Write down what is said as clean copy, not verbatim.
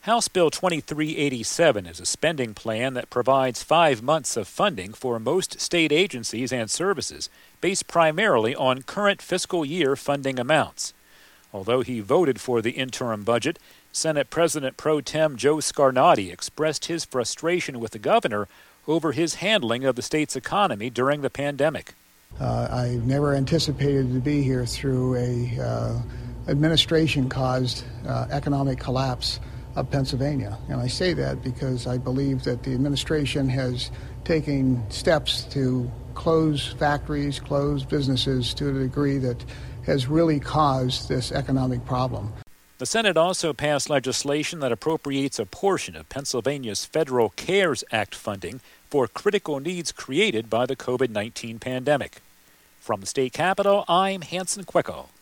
House Bill 2387 is a spending plan that provides 5 months of funding for most state agencies and services, based primarily on current fiscal year funding amounts. Although he voted for the interim budget, Senate President Pro Tem Joe Scarnati expressed his frustration with the governor over his handling of the state's economy during the pandemic. I never anticipated to be here through a administration-caused economic collapse of Pennsylvania. And I say that because I believe that the administration has taken steps to close factories, close businesses to a degree that has really caused this economic problem. The Senate also passed legislation that appropriates a portion of Pennsylvania's federal CARES Act funding for critical needs created by the COVID-19 pandemic. From the state capitol, I'm Hanson Quecko.